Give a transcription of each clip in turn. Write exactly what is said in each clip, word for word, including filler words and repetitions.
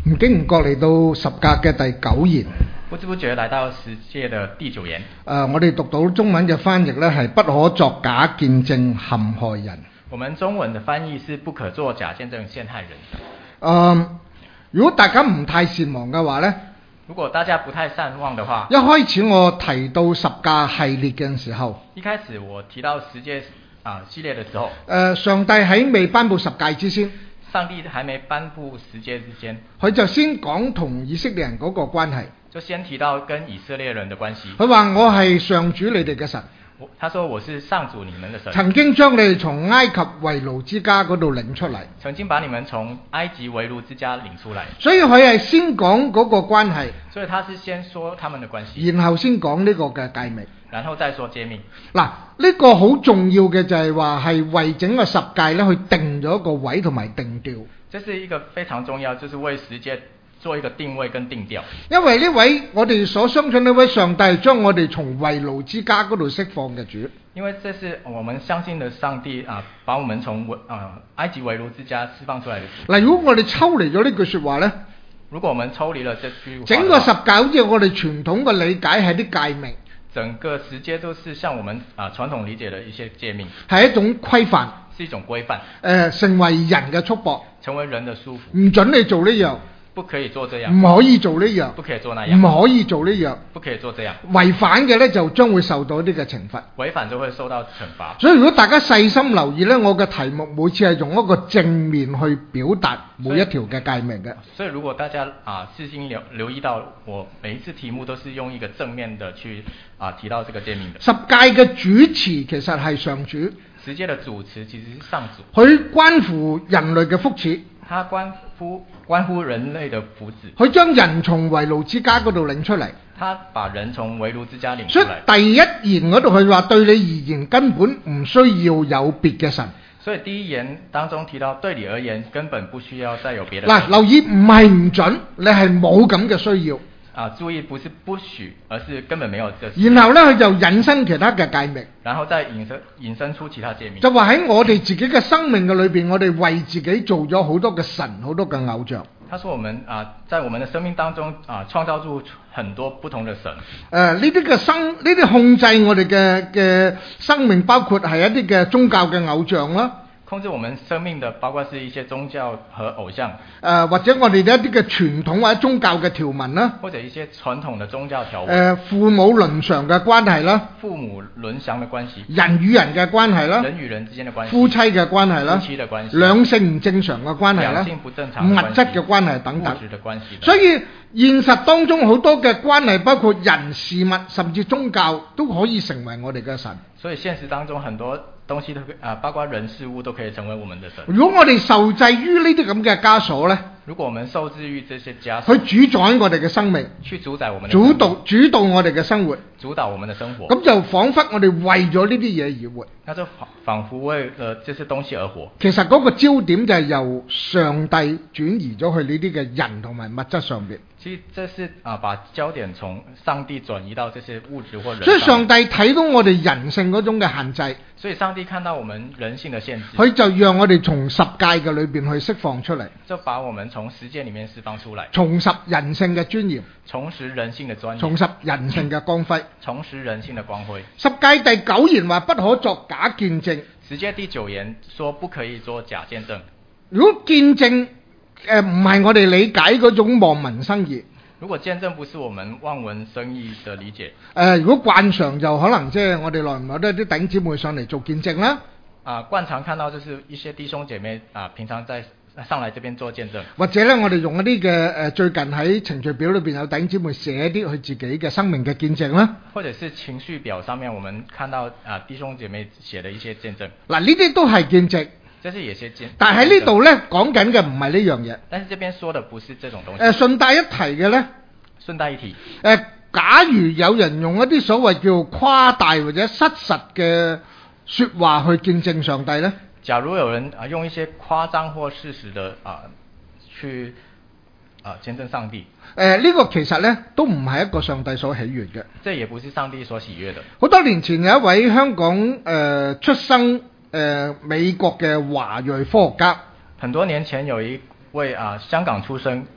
唔經唔覺嚟到十誡嘅第九言， 不知不覺來到十誡的第九言。 誒、呃，我哋讀到中文嘅翻譯呢，係不可作假見證陷害人。 我們中文的翻譯是不可作假見證陷害人。 呃，如果大家唔太善忘嘅話呢， 如果大家不太善忘的話， 一開始我提到十誡系列嘅時候， 一開始我提到十誡啊系列嘅時候， 誒，上帝喺未頒布十誡之先， 上帝還沒頒布十誡之前， 佢就先講同以色列人嗰個關係， 就先提到跟以色列人的關係。 佢話我係上主你哋嘅神。 他說我是上主你們的神， 曾經將你哋從埃及為奴之家嗰度領出嚟， 曾經把你們從埃及為奴之家領出來。 所以佢係先講嗰個關係， 所以他是先說他們的關係， 然後先講呢個嘅誡命， 然後再說誡命。 嗱，呢個好重要嘅就係話係為整個十誡咧去定咗一個位同埋定調。 這是一個非常重要，就是為十誡做一個定位跟定調。 因為呢位我哋所相信呢位上帝係將我哋從為奴之家嗰度釋放嘅主。 因為這是我們相信的上帝啊，把我們從啊埃及為奴之家釋放出來的主。 嗱，如果我哋抽離咗呢句說話呢， 如果我們抽離了這句話， 整個十誡好似我哋傳統嘅理解係啲誡命， 整個十誡都是像我們啊傳統理解的一些誡命， 係一種規範， 是一種規範， 誒，成為人嘅束縛， 成為人的束縛， 唔准你做呢樣。 不可以做這樣， 唔可以做呢樣， 不可以做那樣， 唔可以做呢樣， 不可以做這樣， 違反嘅呢就將會受到呢個懲罰。 違反就會受到懲罰。 所以如果大家細心留意呢，我嘅題目每次係用一個正面去表達每一條嘅誡命嘅。 所以如果大家啊細心留留意到，我每一次題目都是用一個正面的去啊提到這個誡命的。 十誡嘅主詞其實係上主， 十誡的主詞其實是上主， 佢關乎人類嘅福祉， 它關乎關乎人類的福祉， 佢將人從為奴之家嗰度領出嚟， 他把人從為奴之家領出所以來。 第一言嗰度佢話對你而言根本唔需要有別嘅神。 所以第一言當中提到對你而言根本不需要再有別的神。 嗱，留意唔係唔准，你係冇咁嘅需要。 啊，注意不是不許，而是根本沒有這。 然後呢，佢就引申其他嘅誡命， 然後再引申引申出其他誡命。 就話喺我哋自己嘅生命嘅裏邊，我哋為自己做咗好多嘅神，好多嘅偶像。 他說我們啊，在我們的生命當中啊，創造出很多不同的神。 誒，呢啲嘅生，呢啲控制我哋嘅嘅生命，包括係一啲嘅宗教嘅偶像啦。 控制我們生命的，包括是一些宗教和偶像， 誒、呃、或者我哋嘅一啲嘅傳統或者宗教嘅條文啦， 或者一些傳統的宗教條文， 誒、呃、父母倫常嘅關係啦， 父母倫常嘅關係， 人與人嘅關係啦， 人與人之間嘅關係， 夫妻嘅關係啦， 夫妻嘅關係， 兩性唔正常嘅關係啦， 兩性不正常嘅關係， 物質嘅關係等等， 物質嘅關係。 所以現實當中好多嘅關係，包括人事物甚至宗教，都可以成為我哋嘅神。 所以現實當中很多東西都可以啊，包括人事物都可以成為我們的神。 如果我哋受制於呢啲咁嘅枷鎖呢， 如果我們受制於這些枷鎖， 去主宰我哋嘅生命， 去主宰我們的主導主導我哋嘅生活， 主導我們的生活， 咁就彷彿我哋為咗呢啲嘢而活。 那就仿仿佛為了這些東西而活。 其實嗰個焦點就係由上帝轉移咗去呢啲嘅人同埋物質上邊。 其實這是啊，把焦點從上帝轉移到這些物質或人。 所以上帝睇到我哋人性嗰種嘅限制， 所以上帝看到我們人性的限制， 佢就讓我哋從十誡嘅裏邊去釋放出嚟， 就把我們從十誡裡面釋放出來， 重拾人性嘅尊嚴， 重拾人性的尊嚴， 重拾人性嘅光輝， 重拾人性的光輝。 十誡第九言話不可作假見證， 十誡第九言說不可以做假見證。 如果見證誒唔係我哋理解嗰種望文生義， 如果見證不是我們望文生義的理解，誒、 呃，如果慣常就可能即係我哋耐唔耐都有啲弟兄姊妹上嚟做見證啦。 啊，慣常看到就是一些弟兄姐妹啊，平常在上來這邊做見證， 或者咧我哋用一啲嘅誒最近喺程序表裏邊有弟兄姊妹寫啲佢自己嘅生命嘅見證啦。 或者是情緒表上面，我們看到啊弟兄姐妹寫的一些見證。 嗱，呢啲都係見證。 這是也是見證， 但係喺呢度咧講緊嘅唔係呢樣嘢。 但是這邊說的不是這種東西。 誒、呃，順帶一提嘅咧， 順帶一提，誒、 呃，假如有人用一啲所謂叫誇大或者失實嘅說話去見證上帝咧， 假如有人啊用一些誇張或事實的啊去啊見證上帝，誒、 呃，呢、這個其實咧都唔係一個上帝所喜悅嘅。 這也不是上帝所喜悅的。 好多年前有一位香港誒、呃、出生誒、呃、美國嘅華裔科學家， 很多年前有一位啊香港出生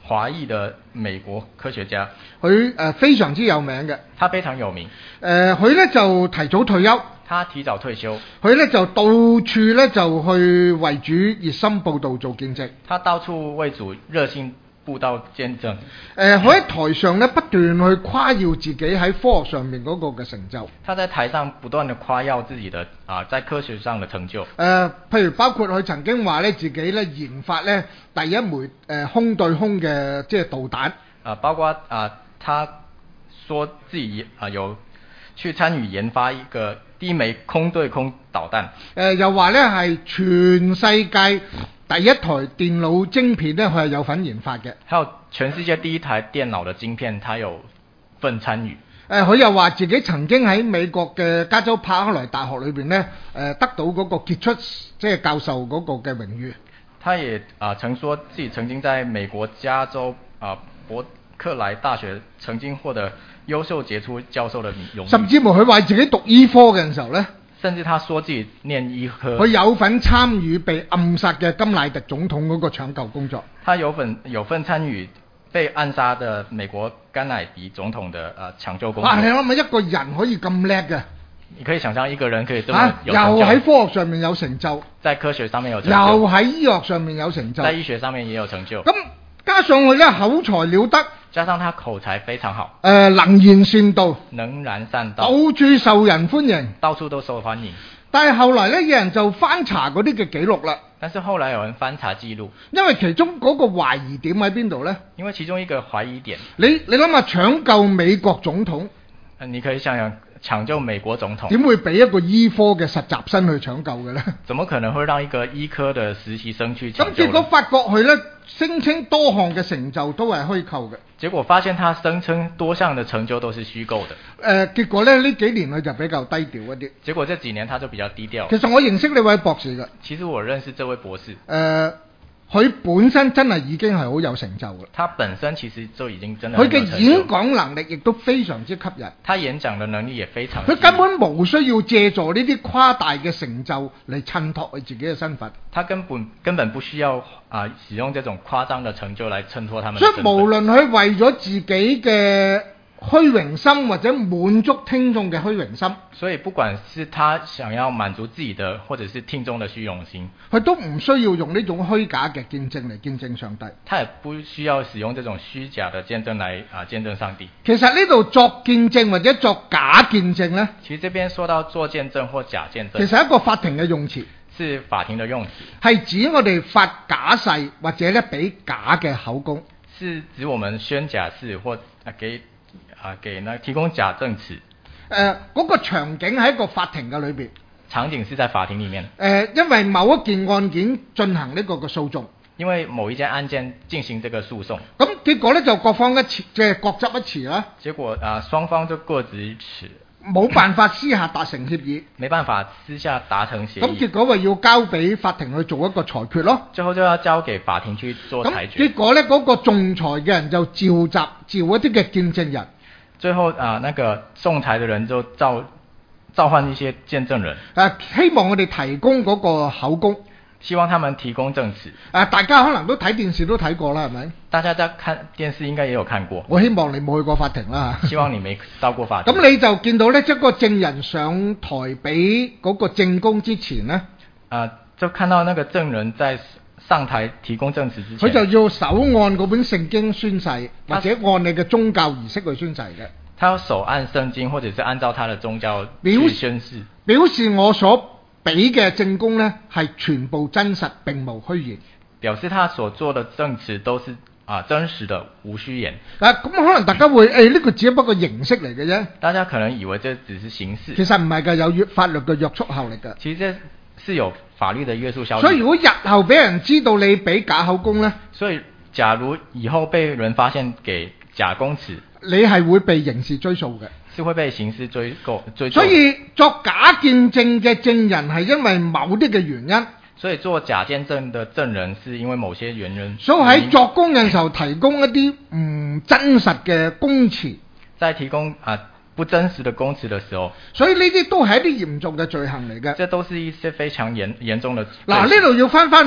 華裔的美國科學家， 佢誒、呃、非常之有名嘅。 他非常有名。 誒佢咧就提早退休， 他提早退休， 佢咧就到處咧就去為主熱心佈道做見證。 他到處為主熱心佈道見證。 誒佢喺台上咧不斷去誇耀自己喺科學上面嗰個嘅成就。 他在台上不斷地誇耀自己的啊，在科學上的成就。誒、 呃，譬如包括佢曾經話咧自己咧研發咧第一枚誒、呃、空對空嘅即係導彈。 啊，包括啊，他說自己啊有去參與研發一個第一枚空對空導彈。誒、 呃，又話咧係全世界第一台電腦晶片咧，佢係有份研發嘅。 還有全世界第一台電腦的晶片，他有份參與。誒、 呃，佢又話自己曾經喺美國嘅加州柏克萊大學裏邊咧，誒、呃、得到嗰個傑出即係教授嗰個嘅榮譽。 他也啊、呃、曾說自己曾經在美國加州啊、呃、伯克萊大學曾經獲得優秀傑出教授的榮譽。 甚至乎佢話自己讀醫科嘅時候咧， 甚至他說自己念醫科， 佢有份參與被暗殺嘅甘迺迪總統嗰個搶救工作。 他有份有份參與被暗殺的美國甘迺迪總統的呃搶救工作。 哇！你諗下一個人可以咁叻嘅？ 你可以想象一個人可以這麼有成就， 啊、又喺科學上面有成就， 在科學上面有成就， 又喺醫學上面有成就， 在醫學上面也有成就。 咁加上佢咧口才了得， 加上他口才非常好， 誒、呃、能言善道， 能言善道， 到處受人歡迎， 到處都受歡迎。 但係後來咧，有人就翻查嗰啲嘅記錄啦。 但是後來有人翻查記錄， 因為其中嗰個懷疑點喺邊度呢？ 因為其中一個懷疑點， 你你諗下搶救美國總統， 你可以想想搶救美國總統， 點會俾一個醫科嘅實習生去搶救嘅呢？ 怎麼可能會讓一個醫科的實習生去搶救？ 咁結果發覺佢呢，聲稱多項嘅成就都係虛構嘅。 結果發現他聲稱多項的成就都是虛構的。誒、 呃，結果咧呢幾年佢就比較低調一啲。 結果這幾年他就比較低調。 其實我認識呢位博士嘅。 其實我認識這位博士。誒、 呃，佢本身真係已經係好有成就嘅。 他本身其實就已經真係。 佢嘅演講能力亦都非常之吸引。 他演講嘅能力也非常。 佢根本無需要借助呢啲誇大嘅成就嚟襯托佢自己嘅身份。 他根本根本不需要啊、呃、使用這種誇張的成就來襯托他們的身份。 所以無論佢為咗自己嘅虛榮心或者滿足聽眾嘅虛榮心， 所以不管是他想要滿足自己的或者是聽眾的虛榮心， 佢都唔需要用呢種虛假嘅見證嚟見證上帝。 他也不需要使用這種虛假的見證來啊見證上帝。 其實呢度作見證或者作假見證呢， 其實這邊說到作見證或假見證， 其實係一個法庭嘅用詞， 是法庭的用詞， 係指我哋發假誓或者咧俾假嘅口供， 是指我們宣假誓或啊給啊給呢提供假證詞。誒、 呃，嗰、那個場景喺一個法庭嘅裏邊， 場景是在法庭裡面。誒、 呃，因為某一件案件進行呢個嘅訴訟， 因為某一件案件進行這個訴訟， 咁結果咧就各方一詞，即係各執一詞啦。 結果啊雙方就各執一詞， 冇辦法私下達成協議， 沒辦法私下達成協議。 咁結果咪要交俾法庭去做一個裁決咯。 最後就要交給法庭去做裁決。 咁結果咧，嗰、那個仲裁嘅人就召集召一啲嘅見證人。 最後啊，那個仲裁的人就召召喚一些見證人， 誒、啊，希望我哋提供嗰個口供， 希望他們提供證詞。誒、 啊，大家可能都睇電視都睇過啦，係咪？ 大家在看電視應該也有看過。 我希望你冇去過法庭啦。 希望你沒到過法庭。 咁你就見到呢，即係個證人上台俾嗰個證供之前呢， 啊，就看到那個證人在上台提供證詞之前， 佢就要手按嗰本聖經宣誓，或者按你嘅宗教儀式去宣誓嘅。 他要手按聖經，或者是按照他的宗教去宣誓， 表示我所俾嘅證供呢係全部真實，並無虛言。 表示他所做的證詞都是啊真實的，無虛言。 啊，咁可能大家會誒呢個只不過形式嚟嘅啫。 大家可能以為這只是形式， 其實唔係㗎，有約法律嘅約束效力㗎。 其實這是有法律的約束效力。 所以如果日後俾人知道你俾假口供呢， 所以假如以後被人發現給假供詞， 你係會被刑事追訴嘅， 是會被刑事追究追究。 所以作假見證嘅證人係因為某啲嘅原因， 所以做假見證的證人是因為某些原因。 所以喺作供嘅時候提供一啲唔真實嘅供詞， 在提供啊不真實的供詞的時候， 所以呢啲都係一啲嚴重嘅罪行嚟嘅。 這都是一些非常嚴嚴重的罪。 嗱，呢度要翻翻去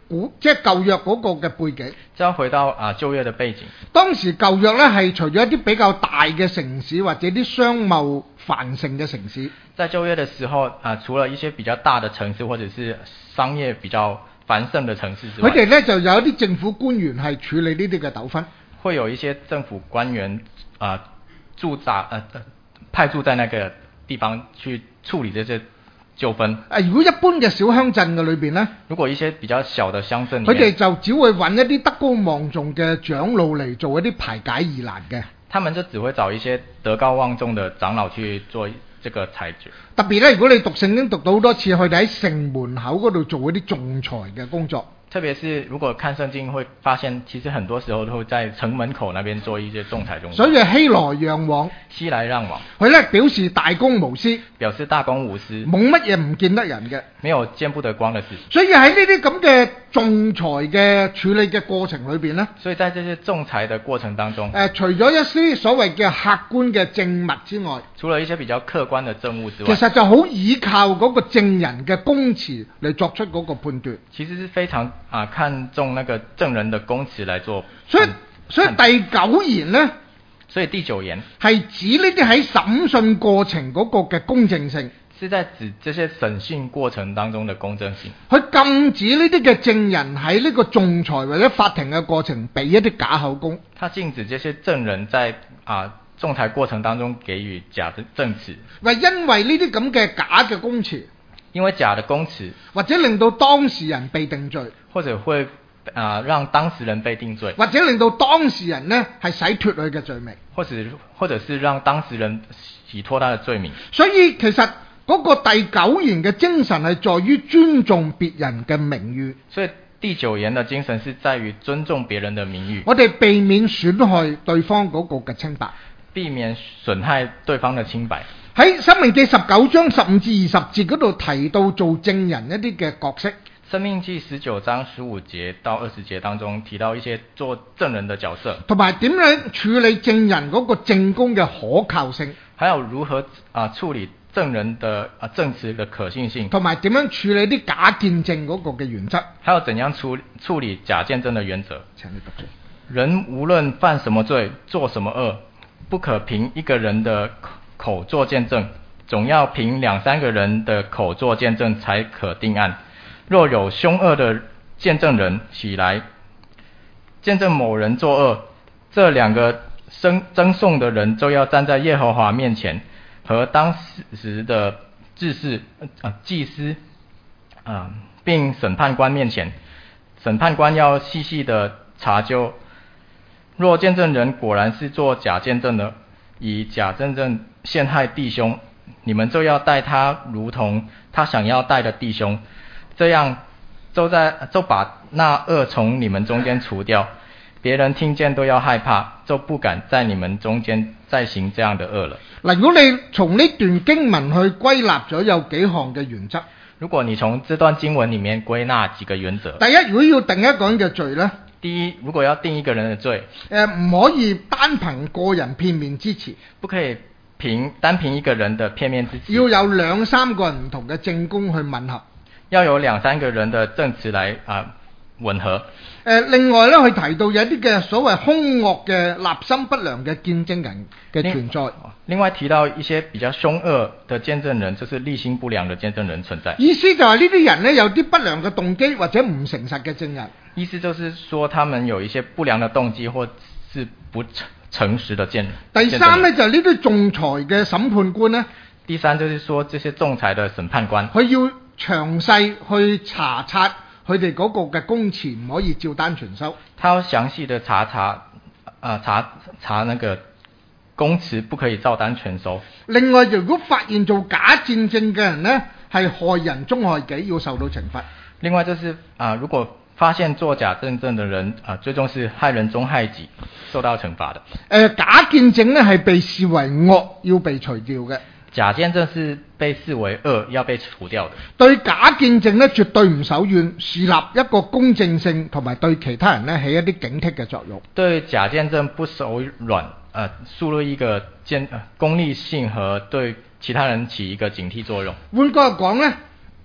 古即係舊約嗰個嘅背景。 這要回到啊舊約的背景。 當時舊約咧係除咗一啲比較大嘅城市或者啲商貿繁盛嘅城市。 在舊約的時候啊，除了一些比較大的城市或者是商業比較繁盛的城市之外， 佢哋咧就有一啲政府官員係處理呢啲嘅糾紛。 會有一些政府官員啊駐紮呃派駐在那個地方去處理這些糾紛。 誒，如果一般嘅小鄉鎮嘅裏邊呢， 如果一些比較小的鄉鎮， 佢哋就只會揾一啲德高望重嘅長老嚟做一啲排解疑難嘅。 他們就只會找一些德高望重的長老去做這個裁決。 特別咧，如果你讀聖經讀到好多次，佢哋喺城門口嗰度做一啲仲裁嘅工作。 特別是如果看聖經會發現，其實很多時候都會在城門口那邊做一些仲裁工作。 所以熙來攘往， 熙來攘往， 佢咧表示大公無私， 表示大公無私， 冇乜嘢唔見得人嘅， 沒有見不得光的事情。 所以喺呢啲咁嘅仲裁嘅處理嘅過程裏邊呢， 所以在這些仲裁的過程當中， 誒、呃、除咗一啲所謂嘅客觀嘅證物之外， 除了一些比較客觀的證物之外， 其實就好依靠嗰個證人嘅供詞嚟作出嗰個判斷。 其實是非常啊看重那個證人的供詞來做。 所以所以第九言呢， 所以第九言係指呢啲喺審訊過程嗰個嘅公正性， 是在指這些審訊過程當中的公正性。 佢禁止呢啲嘅證人喺呢個仲裁或者法庭嘅過程俾一啲假口供。 他禁止這些證人在啊仲裁過程當中給予假的證詞。 喂，因為呢啲咁嘅假嘅供詞， 因為假的供詞， 或者令到當事人被定罪， 或者會啊讓當事人被定罪， 或者令到當事人呢係洗脫佢嘅罪名， 或者或者是讓當事人洗脫他的罪名。 所以其實嗰個第九言嘅精神係在於尊重別人嘅名譽。 所以第九言的精神是在於尊重別人的名譽。 我哋避免損害對方嗰個嘅清白， 避免損害對方的清白。 喺《申命記》十九章十五至二十節嗰度提到做證人一啲嘅角色。 申命記十九章十五節到二十節當中提到一些做證人的角色， 同埋點樣處理證人嗰個證供嘅可靠性， 還有如何啊處理證人的啊證詞的可信性， 同埋點樣處理啲假見證嗰個嘅原則， 還有怎樣處處理假見證的原則。 請你讀出。 人無論犯什麼罪，做什麼惡，不可憑一個人的口作見證，總要憑兩三個人的口作見證才可定案。若有兇惡的見證人起來見證某人作惡，這兩個爭訟的人就要站在耶和華面前，和當時的祭司啊祭司啊並審判官面前，審判官要細細的查究。若見證人果然是做假見證的，以假見證陷害弟兄，你們就要待他如同他想要待的弟兄，這樣就在就把那惡從你們中間除掉，別人聽見都要害怕，就不敢在你們中間再行這樣的惡了。 嗱，如果你從呢段經文去歸納咗有幾項嘅原則。 如果你從這段經文裡面歸納幾個原則， 第一，如果要定一個人嘅罪呢， 第一，如果要定一個人的罪， 誒唔可以單憑個人片面之詞， 不可以憑單憑一個人的片面之詞， 要有兩三個人唔同嘅證供去吻合， 要有兩三個人的證詞來啊吻合。 誒另外咧，佢提到有一啲嘅所謂兇惡嘅立心不良嘅見證人嘅存在。 另外提到一些比較兇惡的見證人，就是立心不良的見證人存在。 意思就係呢啲人咧有啲不良嘅動機或者唔誠實嘅證人。 意思就是說，他們有一些不良的動機，或是不誠實的見證人。 第三咧就係呢啲仲裁嘅審判官咧。 第三就是說，這些仲裁的審判官， 佢要詳細去查察佢哋嗰個嘅供詞，唔可以照單全收。 他要詳細的查查，啊、呃、查查那個供詞，不可以照單全收。 另外，如果發現做假見證嘅人呢，係害人終害己，要受到懲罰。 另外就是啊、呃，如果發現作假見證的人啊、呃，最終是害人終害己，受到懲罰的。誒、 呃，假見證呢係被視為惡，要被除掉嘅。 假見證是被視為惡，要被除掉的。 對假見證呢，絕對唔手軟，樹立一個公正性，同埋對其他人呢起一啲警惕嘅作用。 對假見證不手軟，呃，樹立一個見、呃、公利性和對其他人起一個警惕作用。 換句話講呢，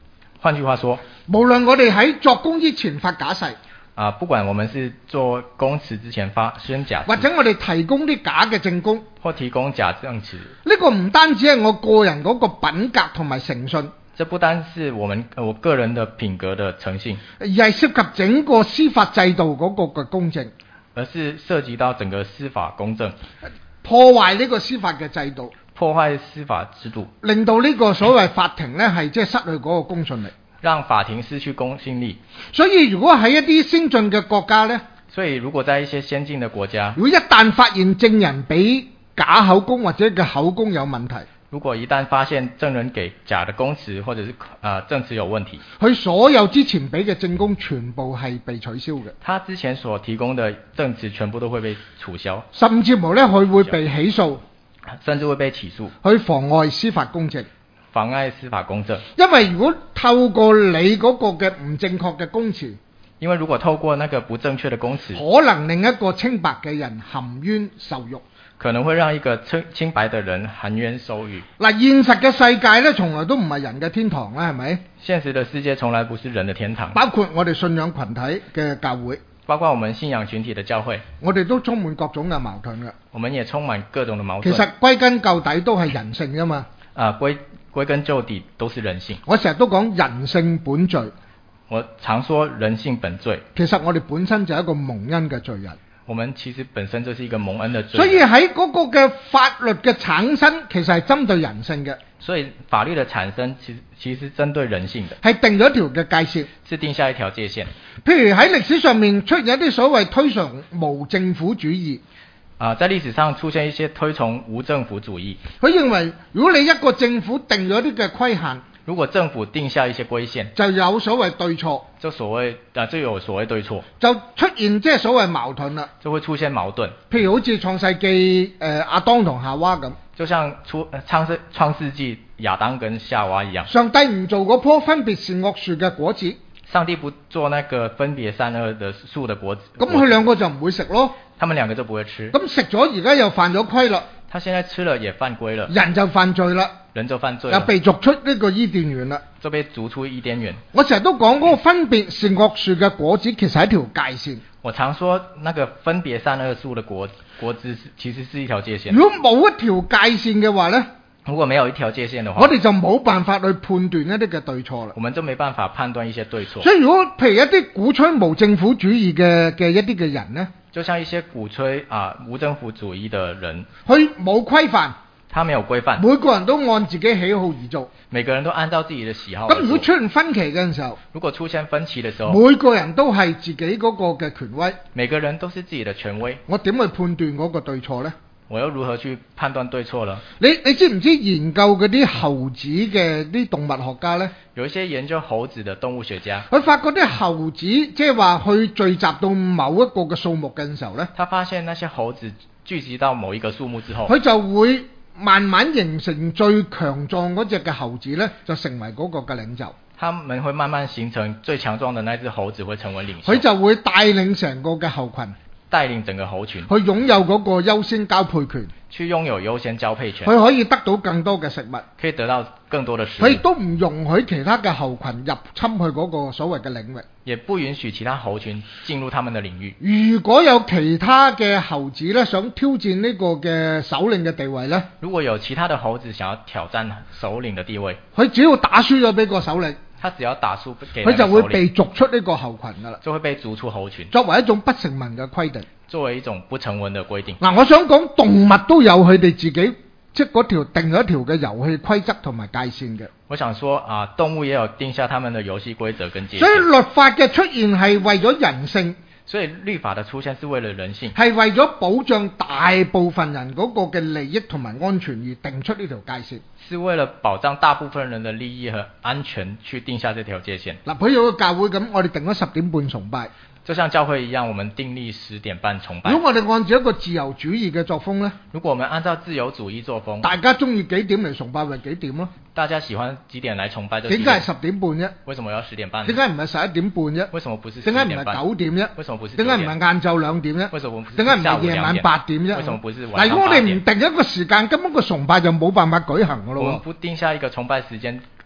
換句話說， 無論我哋喺作工之前發假誓， 啊、不管我們是做供詞之前發宣假或者我哋提供啲假嘅證供， 或提供假證詞， 呢個唔單止係我個人嗰個品格同埋誠信， 這不單是我們我個人的品格的誠信， 而係涉及整個司法制度嗰個嘅公正， 而是涉及到整個司法公正， 破壞呢個司法嘅制度， 破壞司法制度， 令到呢個所謂法庭呢係即係失去嗰個公信力。 讓法庭失去公信力。 所以如果喺一啲先進嘅國家呢， 所以如果在一些先進的國家， 如果一旦發現證人俾假口供或者嘅口供有問題， 如果一旦發現證人給假的供詞或者是啊、呃、證詞有問題， 佢所有之前俾嘅證供全部係被取消嘅， 他之前所提供的證詞全部都會被取消， 甚至乎呢佢會被起訴， 甚至會被起訴， 去妨礙司法公正。 妨礙司法公正。 因為如果透過你嗰個嘅唔正確嘅供詞， 因為如果透過那個不正確的供詞， 可能令一個清白嘅人含冤受辱， 可能會讓一個清清白的人含冤受辱。 嗱，現實嘅世界呢，從來都唔係人嘅天堂啦，係咪？ 現實的世界從來不是人的天堂， 包括我哋信仰群體嘅教會， 包括我們信仰群體的教會， 我哋都充滿各種嘅矛盾嘅。 我們也充滿各種的矛盾。 其實歸根究底都係人性㗎嘛。 啊，歸歸根究底都是人性。 我成日都講人性本罪。 我常說人性本罪。 其實我哋本身就係一個蒙恩嘅罪人。 我們其實本身就是一個蒙恩的罪人。 所以喺嗰個嘅法律嘅產生，其實係針對人性嘅。 所以法律的產生，其實其實針對人性的。 係定咗一條嘅界線。 是定下一條界線。 譬如喺歷史上面出現一啲所謂推崇無政府主義。 啊，在歷史上出現一些推崇無政府主義。 佢認為，如果你一個政府定咗啲嘅規限， 如果政府定下一些規限， 就有所謂對錯， 就所謂啊，就有所謂對錯， 就出現即係所謂矛盾啦， 就會出現矛盾。 譬如好似創世記誒亞當同夏娃咁， 就像出創世創世紀亞當跟夏娃一樣， 上帝唔做嗰棵分別善惡樹嘅果子。 上帝不做那個分別善惡的樹的果子， 咁佢兩個就唔會食咯。 他們兩個就不會吃。 咁食咗而家又犯咗規啦。 他現在吃了也犯規了。 人就犯罪啦。 人就犯罪了。 又被逐出呢個伊甸園啦。 就被逐出伊甸園。 我成日都講嗰個分別善惡樹嘅果子其實係一條界線。 我常說那個分別善惡樹的果果子其實是一條界線。 如果冇一條界線嘅話呢， 如果沒有一條界線的話， 我哋就冇辦法去判斷一啲嘅對錯啦。 我們就沒辦法判斷一些對錯。 所以如果譬如一啲鼓吹無政府主義嘅嘅一啲嘅人呢， 就像一些鼓吹啊無政府主義的人， 佢冇規範， 他沒有規範， 每個人都按自己喜好而做， 每個人都按照自己的喜好。 咁如果出現分歧嘅時候， 如果出現分歧嘅時候， 每個人都係自己嗰個嘅權威， 每個人都是自己的權威， 我點去判斷嗰個對錯呢？ 我又如何去判斷對錯了？ 你你知唔知研究嗰啲猴子嘅啲動物學家呢？ 有一些研究猴子的動物學家， 佢發覺啲猴子即係話去聚集到某一個嘅數目嘅時候呢， 他發現那些猴子聚集到某一個數目之後， 佢就會慢慢形成最強壯嗰隻嘅猴子呢，就成為嗰個嘅領袖。 他們會慢慢形成最強壯的那隻猴子會成為領袖， 佢就會帶領成個嘅猴群， 帶領整個猴群， 去擁有嗰個優先交配權， 去擁有優先交配權， 佢可以得到更多嘅食物， 可以得到更多的食物， 佢亦都唔容許其他嘅猴群入侵去嗰個所謂嘅領域， 也不允許其他猴群進入他們的領域。 如果有其他嘅猴子呢，想挑戰呢個嘅首領嘅地位呢， 如果有其他的猴子想要挑戰首領的地位， 佢只要打輸咗俾個首領， 他只要打輸給那個首領， 佢就會被逐出呢個猴群噶啦， 就會被逐出猴群， 作為一種不成文嘅規定。 作為一種不成文的規定。 嗱，我想講動物都有佢哋自己即係嗰條定咗一條嘅遊戲規則同埋界線嘅。 我想說啊，動物也有定下他們的遊戲規則跟界線。 所以律法嘅出現係為咗人性， 所以律法的出現是為了人性， 係為咗保障大部分人嗰個嘅利益同埋安全而定出呢條界線。 是為了保障大部分人的利益和安全去定下這條界線。 嗱，譬如個教會咁，我哋定咗十點半崇拜。 就像教會一樣，我們訂立十點半崇拜。 如果我哋按照一個自由主義嘅作風呢， 如果我們按照自由主義作風， 大家中意幾點嚟崇拜咪幾點咯。 大家喜歡幾點來崇拜就幾點。 點解係十點半啫？ 為什麼要十點半？ 點解唔係十一點半啫？ 為什麼不是十一點半？ 點解唔係九點啫？ 為什麼不是？ 點解唔係晏晝兩點啫？ 為什麼不是？ 點解唔係夜晚八點啫？ 為什麼不是晚上八點？ 嗱，如果我哋唔定一個時間，根本個崇拜就冇辦法舉行噶咯。 我們不定下一個崇拜時間，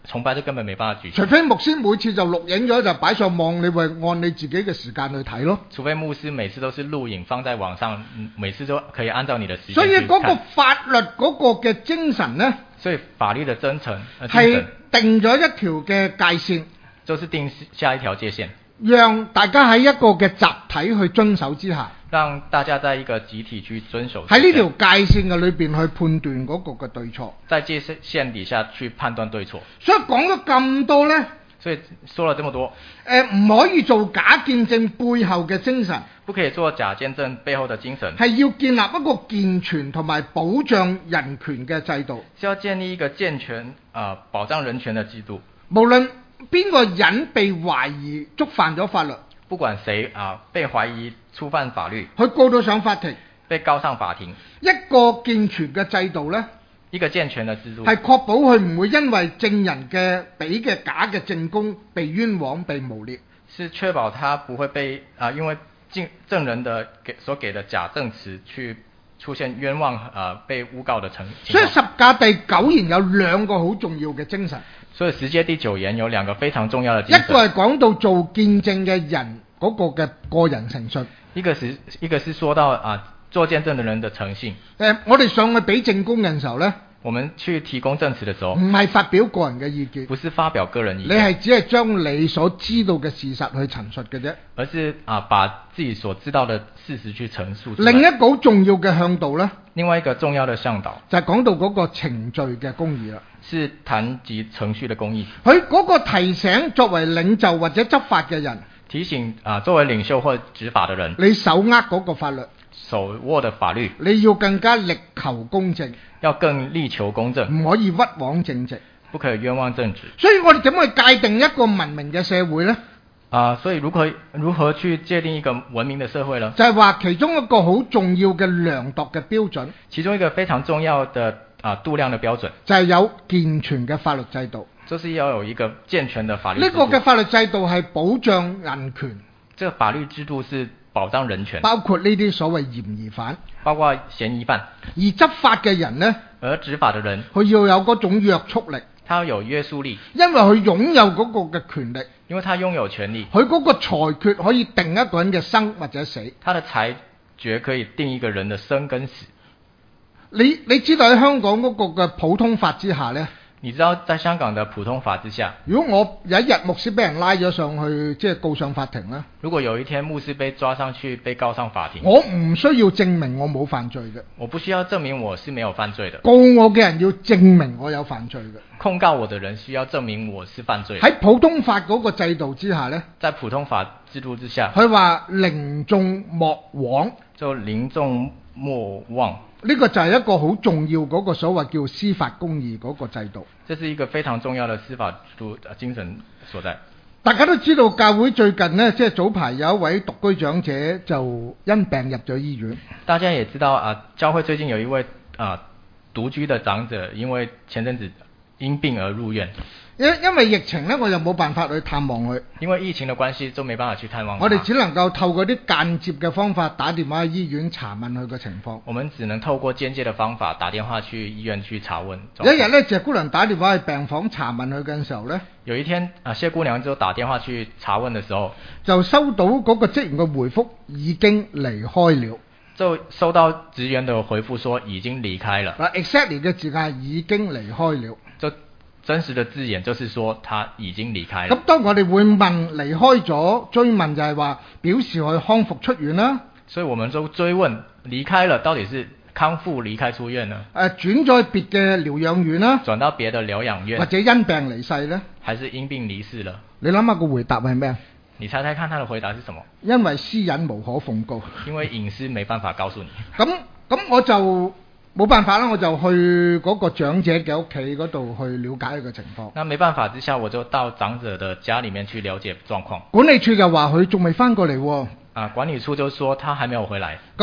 崇拜就根本沒辦法舉行。 除非牧師每次就錄影咗就擺上網，你會按你自己嘅時間去睇咯。 除非牧師每次都是錄影放在網上，每次都可以按照你的時間去所以嗰個看。 法律嗰個嘅精神呢， 所以法律的真誠、呃、精係神定咗一條嘅界線， 就是定下一條界線， 讓大家喺一個嘅集體去遵守之下， 讓大家在一個集體去遵守之下。 喺呢條界線嘅裏邊去判斷嗰個嘅對錯。 在界線底下去判斷對錯。 所以講咗咁多呢， 所以說了這麼多， 誒唔可以做假見證背後嘅精神， 不可以做假見證背後的精神， 係要建立一個健全同埋保障人權嘅制度。 是要建立一個健全啊、呃、保障人權的制度。 無論邊個人被懷疑觸犯咗法律， 不管誰啊、呃、被懷疑觸犯法律， 佢告到上法庭， 被告上法庭， 一個健全嘅制度呢， 一個健全的制度係確保佢唔會因為證人嘅俾嘅假嘅證供被冤枉被誣衊， 是確保他不會被啊、呃、因為證證人的給所給的假證詞去出現冤枉啊、呃、被誣告的情況。 所以十誡第九言有兩個好重要嘅精神。 所以十誡第九言有兩個非常重要的精神。 一個係講到做見證嘅人嗰個嘅個人誠信， 一個是一個是說到啊做見證的人的誠信。 誒，我哋上去俾證供嘅時候呢， 我們去提供證詞的時候， 唔係發表個人嘅意見， 不是發表個人意你見， 係只係將你所知道嘅事實去陳述嘅啫。 而是啊把自己所知道的事實去陳述出來。 另一個好重要嘅向導呢， 另外一個重要的向導就係講到嗰個程序嘅公義啦。 是談及程序的公義。 佢嗰個提醒作為領袖或者執法嘅人， 提醒啊作為領袖或執法的人， 你手握嗰個法律， 手握的法律， 你要更加力求公正， 要更力求公正， 唔可以屈枉正直， 不可以冤枉正直。 所以我哋點去界定一個文明嘅社會呢？ 啊，所以如何如何去界定一個文明的社會呢？ 就係話其中一個好重要嘅量度嘅標準， 其中一個非常重要的啊度量的標準， 就係有健全嘅法律制度。 就是要有一個健全的法律制呢度。 個嘅法律制度係保障人權， 這個法律制度是保障人權， 包括呢啲所謂嫌疑犯， 包括嫌疑犯。 而執法嘅人呢， 而執法的人， 佢要有嗰種約束力， 他要有約束力， 因為佢擁有嗰個嘅權力， 因為他擁有權力， 佢嗰個裁決可以定一個人嘅生或者死。 他的裁決可以定一個人的生跟死。 你你知道喺香港嗰個嘅普通法之下呢， 你知道在香港的普通法之下， 如果我有一日牧師俾人拉咗上去，即係告上法庭呢， 如果有一天牧師被抓上去被告上法庭， 我唔需要證明我冇犯罪嘅， 我不需要證明我是沒有犯罪的， 告我嘅人要證明我有犯罪嘅。 控告我的人需要證明我是犯罪的。 喺普通法嗰個制度之下呢， 在普通法制度之下， 佢話寧縱莫枉， 就寧縱莫枉。 呢個就係一個好重要嗰個所謂叫司法公義嗰個制度。 這是一個非常重要的司法制度精神所在。 大家都知道教會最近呢，即係早排有一位獨居長者就因病入咗醫院。 大家也知道啊，教會最近有一位啊獨居的長者，因為前陣子因病而入院。 因因為疫情呢，我又冇辦法去探望佢。 因為疫情的關係，就沒辦法去探望他。 我哋只能夠透過啲間接嘅方法打電話去醫院查問佢嘅情況。 我們只能透過間接的方法打電話去醫院去查問。 有一日呢，謝姑娘打電話去病房查問佢嘅時候呢， 有一天啊，謝姑娘就打電話去查問的時候， 就收到嗰個職員嘅回覆已經離開了。 就收到職員的回覆說已經離開了。 嗱 exactly 嘅字眼已經離開了。 就真實的字眼就是說他已經離開了。 咁當我哋會問離開咗，追問就係話表示佢康復出院啦。 所以我們就追問離開了到底是康復離開出院呢？ 誒、呃、轉咗去別嘅療養院啦， 轉到別的療養院， 或者因病離世呢？ 還是因病離世了？ 你諗下個回答係咩？ 你猜猜看他的回答是什麼？ 因為私隱無可奉告。 因為隱私沒辦法告訴你。 咁咁我就冇辦法啦，我就去嗰個長者嘅屋企嗰度去了解佢嘅情況。 那沒辦法之下，我就到長者的家裡面去了解狀況。 管理處就話佢仲未翻過嚟喎。 啊，管理處就說他還沒有回來。 咁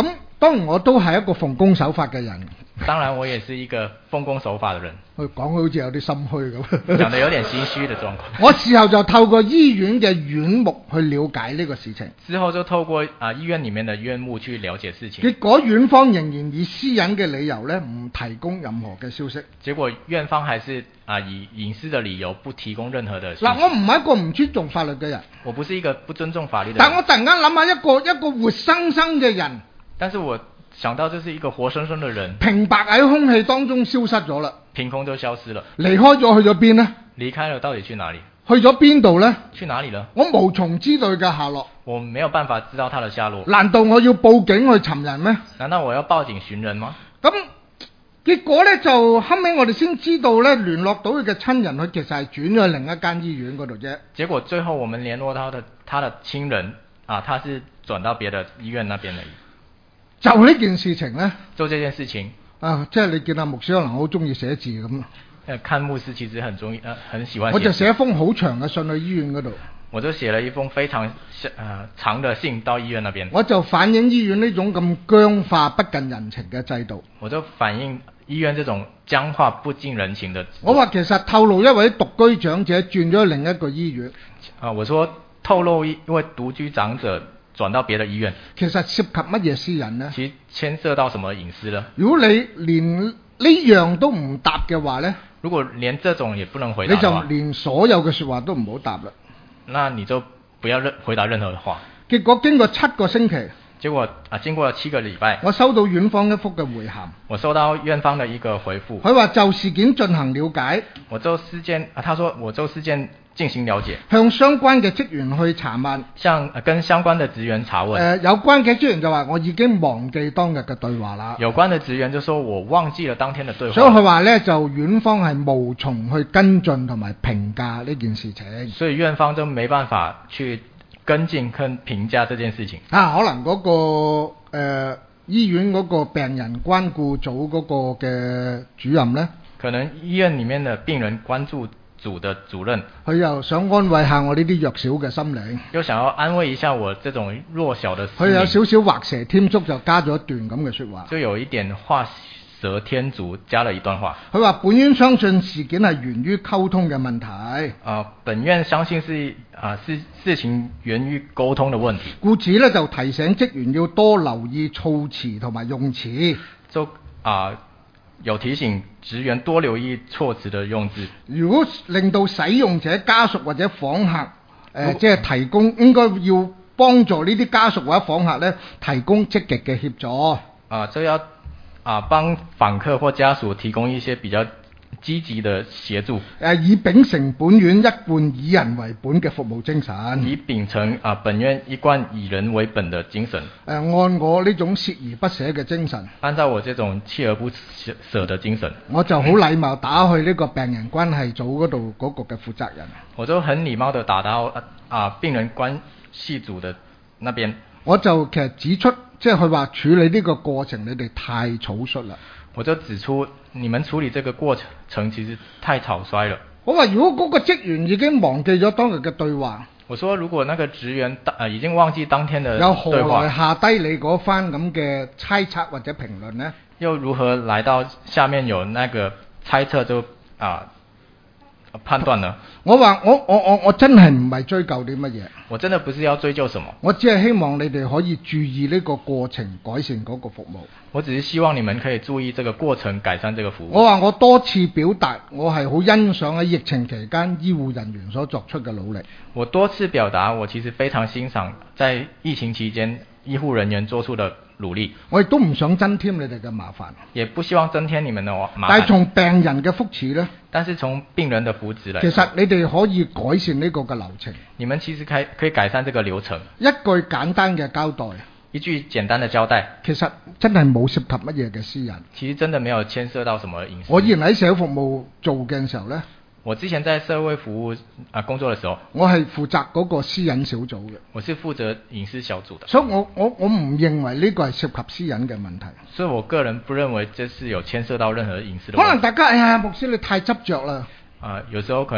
當然我都係一個奉公守法嘅人。 當然，我也是一個奉公守法的人。 佢講好似有啲心虛咁。 講得有點心虛的狀況。 我事後就透過醫院嘅院牧去了解呢個事情。 之後就透過啊醫院裡面的院牧去了解事情。 結果院方仍然以私隱嘅理由咧，唔提供任何嘅消息。 結果院方還是啊以隱私的理由不提供任何的。 嗱，我唔係一個唔尊重法律嘅人。 我不是一個不尊重法律的人。 但我突然間諗下一個一個活生生嘅人。 但是我想到這是一個活生生的人， 平白喺空氣當中消失咗啦， 憑空就消失了， 離開咗去咗邊呢？ 離開了到底去哪裡？ 去咗邊度呢？ 去哪裡了？ 我無從知道佢嘅下落。 我沒有辦法知道他的下落。 難道我要報警去尋人咩？ 難道我要報警尋人嗎？ 咁結果呢，就後尾我哋先知道呢，聯絡到佢嘅親人，佢其實係轉咗去另一間醫院嗰度啫。 結果最後我們聯絡到的他的親人啊，他是轉到別的醫院那邊嚟。 就呢件事情呢， 做這件事情啊，即係你見阿牧師可能好中意寫字咁。 誒，看牧師其實很中意，呃，很喜歡寫。 我就寫一封好長嘅信去醫院嗰度。 我就寫了一封非常呃長的信到醫院那邊。 我就反映醫院呢種咁僵化不近人情嘅制度。 我就反映醫院這種僵化不近人情的制度。 我話其實透露一位獨居長者轉咗另一個醫院。 啊，我說透露一位獨居長者轉到別的醫院， 其實涉及乜嘢私隱呢？ 其實牽涉到什麼隱私呢？ 如果你連呢樣都唔答嘅話呢， 如果連這種也不能回答的話， 你就連所有嘅說話都唔好答啦。 那你就不要任回答任何的話。 結果經過七個星期， 結果啊，經過了七個禮拜， 我收到院方一封嘅回函。 我收到院方的一個回覆， 佢話就事件進行了解。 我就事件啊，他說我就事件進行了解， 向相關嘅職員去查問， 向、呃、跟相關的職員查問。 呃、有關嘅職員就話我已經忘記當日嘅對話啦。 有關的職員就說我忘記了當天的對話。 所以佢話呢，就院方係無從去跟進同埋評價呢件事情。 所以院方就沒辦法去跟進跟評價這件事情。 啊，可能嗰、那個、呃、醫院嗰個病人關顧組嗰個嘅主任呢， 可能醫院裡面的病人關注組的主任， 佢又想安慰下我呢啲弱小嘅心靈， 又想要安慰一下我這種弱小的心靈。 佢有少少畫蛇添足，就加咗一段咁嘅說話。 就有一點畫蛇添足，加了一段話。 佢話本院相信事件係源於溝通嘅問題。 啊、呃，本院相信是啊、呃，事事情源於溝通的問題。 故此呢，就提醒職員要多留意措辭同埋用詞。 就啊。呃有提醒職員多留意措辭的用字。 如果令到使用者家屬或者訪客，呃、即係提供應該要幫助呢啲家屬或者訪客呢，提供積極嘅協助。 啊，就要啊幫訪客或家屬提供一些比較積極的協助。 誒，以秉承本院一貫以人為本嘅服務精神。 以秉承啊本院一貫以人為本的精神。 誒，按我呢種鍥而不捨嘅精神。 按照我這種鍥而不捨的精神。 我就好禮貌打去呢個病人關係組嗰度嗰個嘅負責人。 我就很禮貌地打到啊啊病人關係組的那邊。我就其實指出，即係佢話處理呢個過程，你哋太草率啦。 我就指出，你們處理這個過程其實太草率了。 我話如果嗰個職員已經忘記咗當日嘅對話， 我說如果那個職員當、呃、已經忘記當天的對話， 又何來下低你嗰番咁嘅猜測或者評論呢？ 又如何來到下面有那個猜測就啊、呃、判斷呢？ 我話我我我我真係唔係追究啲乜嘢， 我真的不是要追究什麼， 我只係希望你哋可以注意呢個過程，改善嗰個服務。 我只是希望你們可以注意這個過程，改善這個服務。 我話我多次表達，我係好欣賞喺疫情期間醫護人員所作出嘅努力。 我多次表達，我其實非常欣賞在疫情期間醫護人員做出的努力。 我亦都唔想增添你哋嘅麻煩， 也不希望增添你們的麻煩。 但係從病人嘅福祉呢？ 但是從病人的福祉來， 其實你哋可以改善呢個嘅流程。 你們其實可以可以改善這個流程。 一句簡單嘅交代， 一句簡單的交代， 其實真係冇涉及乜嘢嘅私隱。 其實真的沒有牽涉到什麼隱私。 我以前喺社會服務做嘅時候呢， 我之前在社會服務啊工作的時候， 我係負責嗰個私隱小組嘅。 我是負責隱私小組的， 所以我我我唔認為呢個係涉及私隱嘅問題。 所以我個人不認為這是有牽涉到任何隱私的問題。 可能大家哎呀，牧師你太執着啦。 啊、呃，有時候可能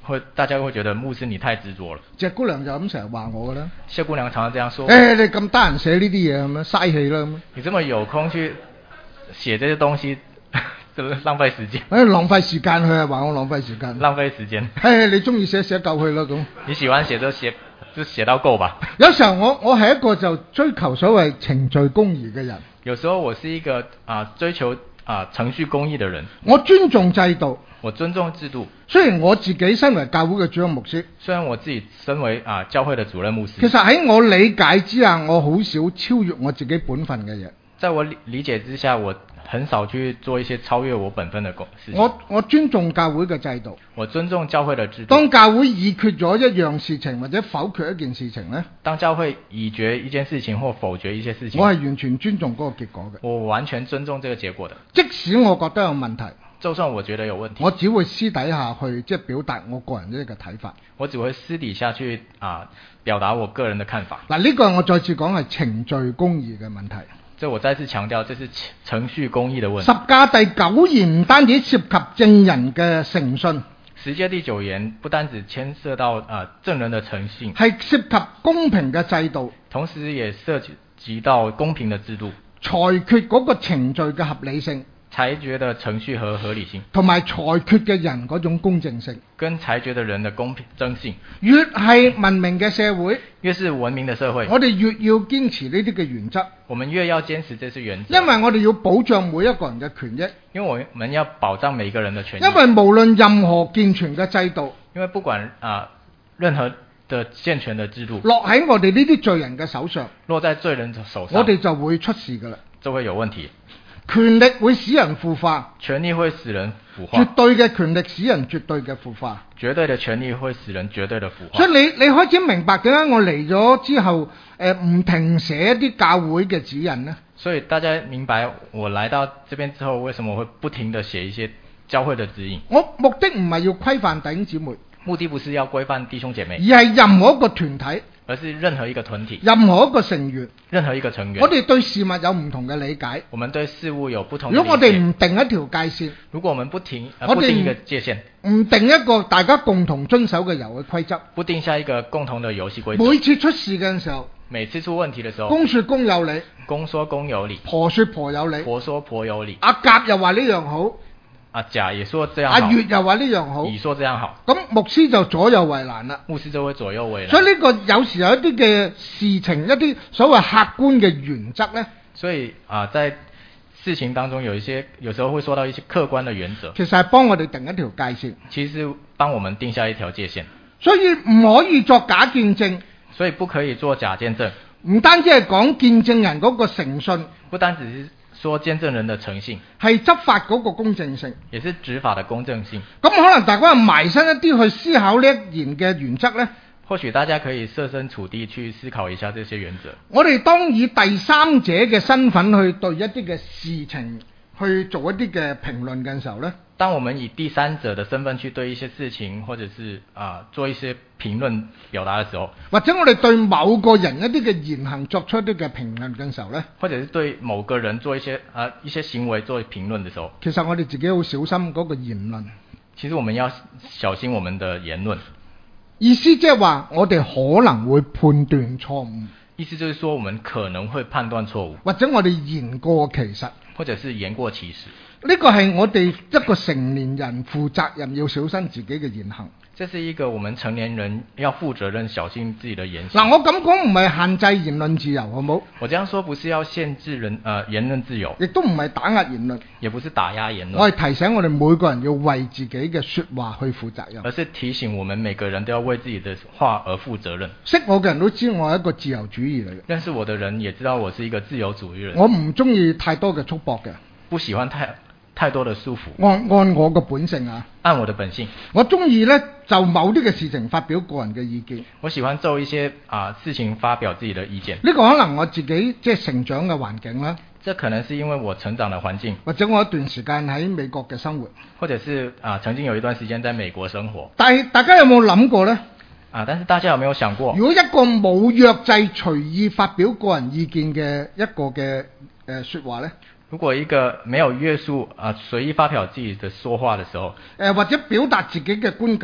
會大家會覺得牧師你太執着了。 隻姑娘就咁成日話我㗎啦。 謝姑娘常常這樣說。 誒，你咁得閒寫呢啲嘢咁樣嘥氣啦咁。 你這麼有空去寫這些東西，是不是浪費時間？ 誒，浪費時間，佢係話我浪費時間。 浪費時間。 誒，你中意寫寫夠佢啦咁。 你喜歡寫就寫，就寫到夠吧。 有時候我我係一個就追求所謂程序公義嘅人。 有時候我是一個啊追求啊程序公義的人。 我尊重制度。 我尊重制度。 雖然我自己身為教會嘅主任牧師， 雖然我自己身為啊教會的主任牧師， 其實喺我理解之下，我好少超越我自己本分嘅嘢。 在我理解之下，我很少去做一些超越我本分的事情。 我我尊重教會嘅制度。 我尊重教會的制度。 當教會議決咗一樣事情或者否決一件事情呢， 當教會議決一件事情或否決一些事情， 我係完全尊重嗰個結果嘅。 我完全尊重這個結果的。 即使我覺得有問題， 就算我覺得有問題， 我只會私底下去即係表達我個人嘅一個睇法。 我只會私底下去啊表達我個人的看法。 嗱，呢個我再次講係程序公義嘅問題。 這我再次強調，這是程序公義的問題。 十誡第九言唔單止涉及證人嘅誠信， 十誡第九言不單止牽涉到啊、呃、證人的誠信， 係涉及公平嘅制度， 同時也涉及到公平的制度， 裁決嗰個程序嘅合理性， 裁決的程序和合理性， 同埋裁決嘅人嗰種公正性， 跟裁決的人的公平正性。 越係文明嘅社會， 越是文明的社會， 我哋越要堅持呢啲嘅原則。 我們越要堅持這些原則， 因為我哋要保障每一個人嘅權益。 因為我們要保障每一個人的權益。 因為無論任何健全嘅制度， 因為不管啊任何的健全的制度， 落喺我哋呢啲罪人嘅手上， 落在罪人的手上， 我哋就會出事㗎啦， 就會有問題。 權力會使人腐化， 權力會使人腐化， 絕對嘅權力使人絕對嘅腐化， 絕對的權力會使人絕對的腐化。 所以你你開始明白點解我嚟咗之後，誒唔停寫一啲教會嘅指引呢？ 所以大家明白我來到這邊之後，為什麼我會不停地寫一些教會的指引？ 我目的唔係要規範弟兄姊妹， 目的不是要規範弟兄姐妹， 而係任何一個團體， 而是任何一個團體， 任何一個成員， 任何一個成員， 我哋對事物有唔同嘅理解。 我們對事物有不同的理解。 如果我哋唔定一條界線， 如果我們不停，呃、 我哋不定一個界限， 唔定一個大家共同遵守嘅遊戲規則， 不定下一個共同的遊戲規則， 每次出事嘅時候， 每次出問題的時候， 公說公有理， 公說公有理， 婆說婆有理， 婆說婆有理。 阿甲又話呢樣好， 阿甲也說這樣好， 阿月又話呢樣好， 乙說這樣好， 咁牧師就左右為難啦。 牧師就會左右為難。 所以呢個有時有一啲嘅事情，一啲所謂客觀嘅原則呢， 所以啊，在事情當中有一些，有時候會說到一些客觀的原則， 其實係幫我哋定一條界線， 其實幫我們定下一條界線。 所以唔可以作假見證， 所以不可以做假見證。 唔單止係講見證人嗰個誠信， 不單只是說見證人的誠信， 係執法嗰個公正性， 也是執法的公正性。 咁可能大家埋身一啲去思考呢一言嘅原則呢， 或許大家可以設身處地去思考一下這些原則。 我哋當以第三者嘅身份去對一啲嘅事情去做一啲嘅評論嘅時候呢， 當我們以第三者的身份去對一些事情，或者是啊、呃、做一些評論表達的時候， 或者我哋對某個人一啲嘅言行作出一啲嘅評論嘅時候呢， 或者是對某個人做一些啊、呃、一些行為做評論的時候， 其實我哋自己好小心嗰個言論。 其實我們要小心我們的言論。 意思即係話我哋可能會判斷錯誤， 意思就是說我們可能會判斷錯誤， 或者我哋言過其實， 或者是言過其實。 呢個係我哋一個成年人負責任要小心自己嘅言行。 這是一個我們成年人要負責任、小心自己的言行。 嗱，我咁講唔係限制言論自由，好冇？ 我這樣說不是要限制人，呃，言論自由， 亦都唔係打壓言論， 也不是打壓言論。 我係提醒我哋每個人要為自己嘅說話去負責任， 而是提醒我們每個人都要為自己的話而負責任。 識我嘅人都知我係一個自由主義嚟嘅， 認識我的人也知道我是一個自由主義人。 我唔中意太多嘅束縛嘅， 不喜歡太太多的束縛。 按按我嘅本性啊， 按我的本性， 我中意呢就某啲嘅事情發表個人嘅意見。 我喜歡就一些啊、呃、事情發表自己的意見。 呢個可能我自己即係成長嘅環境啦， 這可能是因為我成長的環境， 或者我一段時間喺美國嘅生活， 或者是啊、呃、曾經有一段時間在美國生活。 但係大家有冇諗過呢？ 啊！但是大家有沒有想過， 如果一個冇約制隨意發表個人意見嘅一個嘅誒、呃、說話呢？ 如果一個沒有約束啊隨意發表自己的說話的時候， 誒、呃、或者表達自己嘅觀感，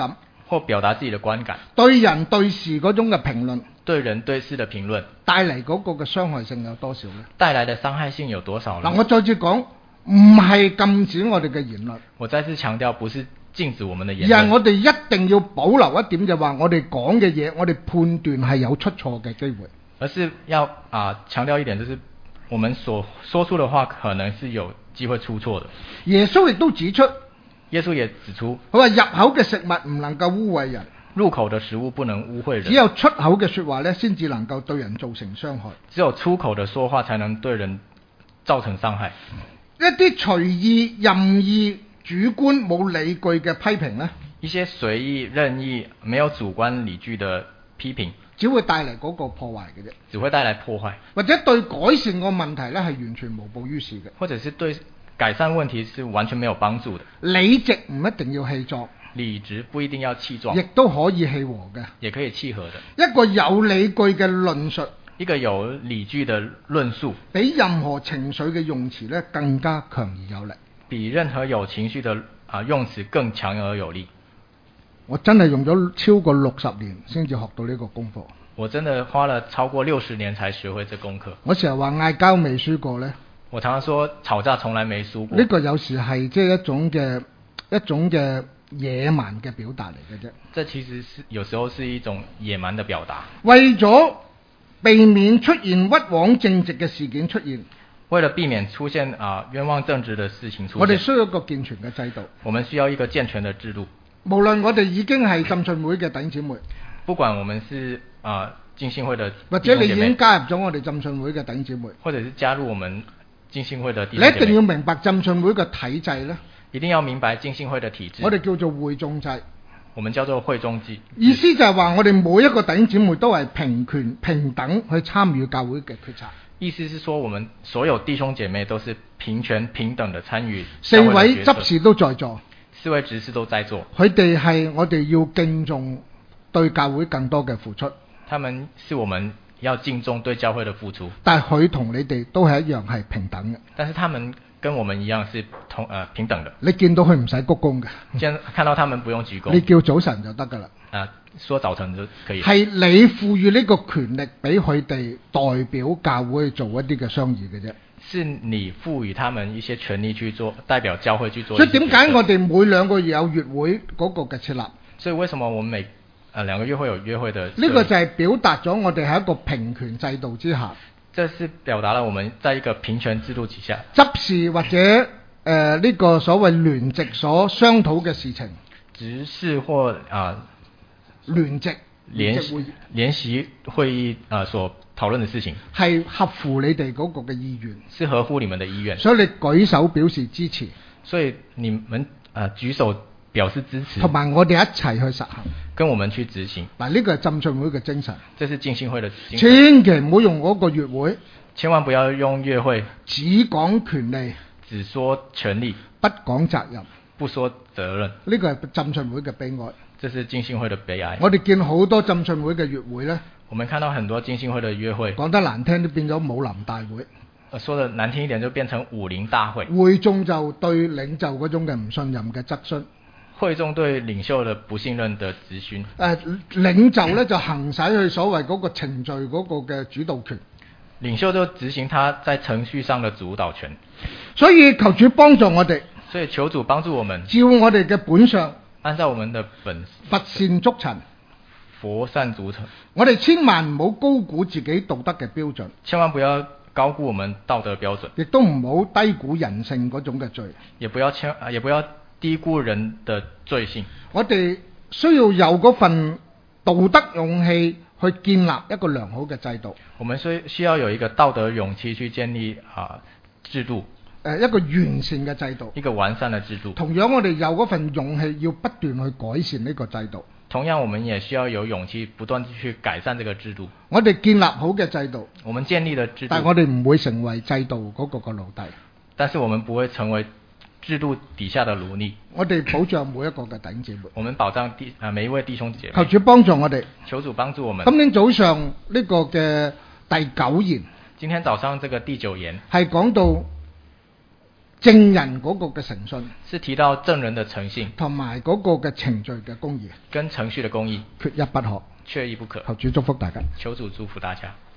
或表達自己的觀感， 對人對事嗰種嘅評論， 對人對事的評論， 帶嚟嗰個嘅傷害性有多少呢？ 帶來的傷害性有多少呢？ 嗱，我再次講，唔係禁止我哋嘅言論， 我再次強調，不是禁止我們的而言論， 係我哋一定要保留一點，就話我哋講嘅嘢，我哋判斷係有出錯嘅機會。 而是要啊強調一點，就是我們所說出的話可能是有機會出錯的。 耶穌亦都指出， 耶穌也指出， 佢話入口嘅食物唔能夠污穢人， 入口的食物不能污穢人， 只有出口嘅說話咧，先至能夠對人造成傷害。 只有出口的說話才能對人造成傷害。 一啲隨意、任意、主觀、冇理據嘅批評呢， 一些隨意、任意、沒有主觀理據的批評， 只會帶嚟嗰個破壞嘅啫， 只會帶來破壞， 或者對改善個問題呢係完全無補於事嘅， 或者是對改善問題是完全沒有幫助的。 理直唔一定要氣壯， 理直不一定要氣壯， 亦都可以氣和嘅， 也可以契合的。 一個有理據嘅論述， 一個有理據的論述， 比任何情緒嘅用詞呢更加強而有力， 比任何有情緒的啊用詞更強而有力。 我真係用咗超過六十年先至學到呢個功課。 我真的花了超過六十年才學會這功課。 我成日話嗌交未輸過呢， 我常常說吵架從來沒輸過。 呢個有時係即係一種嘅一種嘅野蠻嘅表達嚟嘅啫。 這其實是有時候是一種野蠻的表達。 為咗避免出現屈枉正直嘅事件出現， 為了避免出現啊冤枉正直的事情出現， 我哋需要一個健全嘅制度。 我們需要一個健全的制度。 無論我哋已經係浸信會嘅弟兄姊妹， 不管我們是啊浸信會的弟兄姐妹， 或者你已經加入咗我哋浸信會嘅弟兄姊妹， 或者是加入我們浸信會的弟你兄姐妹， 一定要明白浸信會嘅體制呢， 一定要明白浸信會的體制。 我哋叫做會眾制， 我們叫做會眾制， 意思就係話我哋每一個弟兄姊妹都係平權平等去參與教會嘅決策。 意思是說，我們所有弟兄姐妹都是平權平等的參與。 四位執事都在座， 四位執事都在座， 佢哋係我哋要敬重對教會更多嘅付出。 他們是我們要敬重對教會的付出。 但係佢同你哋都係一樣係平等嘅。 但是他們跟我們一樣是同呃平等的。 你見到佢唔使鞠躬嘅， 見看到他們不用鞠躬， 你叫早晨就得㗎啦。 啊，說早晨就可以。 係你賦予呢個權力俾佢哋代表教會去做一啲嘅商議嘅啫。 是你賦予他們一些權利去做，代表教會去做。 所以點解我哋每兩個月有月會嗰個嘅設立？ 所以為什麼我們每呃兩個月會有約會的？ 呢個就係表達咗我哋喺一個平權制度之下。 這是表達了我們在一個平權制度之下， 執事或者誒呢、呃這個所謂聯席所商討嘅事情， 執事或啊聯席聯席聯席會議啊、呃、所討論的事情， 係合乎你哋嗰個嘅意願， 是合乎你們的意願， 所以你舉手表示支持， 所以你們啊、呃、舉手表示支持， 同埋我哋一齊去實行， 跟我們去執行。 嗱，呢個係浸信會嘅精神， 這是浸信會的精神。 千祈唔好用嗰個月會， 千萬不要用月會， 只講權利， 只說權利， 不講責任， 不說責任。 呢個係浸信會嘅悲哀。 這是浸信會的悲哀。 我哋見好多浸信會嘅月會呢， 我們看到很多浸信會的約會， 講得難聽都變咗武林大會。 說得難聽一點就變成武林大會。 會眾就對領袖嗰種嘅唔信任嘅質詢， 會眾對領袖的不信任的質詢。誒、 呃，領袖呢就行使佢所謂嗰個程序嗰個嘅主導權。 領袖就執行他在程序上的主導權。 所以求主幫助我哋。 所以求主幫助我們。 照我哋嘅本相。 按照我們的本佛善足陳， 佛善足陳。 我哋千萬唔好高估自己道德嘅標準， 千萬不要高估我們道德標準， 亦都唔好低估人性嗰種嘅罪， 也不要千也不要低估人的罪性。 我哋需要有嗰份道德勇氣去建立一個良好嘅制度。 我們需需要有一個道德勇氣去建立啊制度。 誒，一個完善嘅制度， 一個完善嘅制度。 同樣我哋有嗰份勇氣，要不斷去改善呢個制度。 同樣，我們也需要有勇氣，不斷去改善這個制度。 我哋建立好嘅制度， 我們建立的制度， 但係我哋唔會成為制度嗰個嘅奴隸。 但是我們不會成為制度底下的奴隸。 我哋保障每一個嘅弟兄姊妹。 我們保障弟啊每一位弟兄姐妹。 求主幫助我哋。 求主幫助我們。 今天早上呢個嘅第九言， 今天早上這個第九言係講到證人嗰個嘅誠信， 是提到證人的誠信同埋嗰個嘅程序嘅公義， 跟程序的公義， 缺一不可。 缺一不可。 求主祝福大家。 求主祝福大家。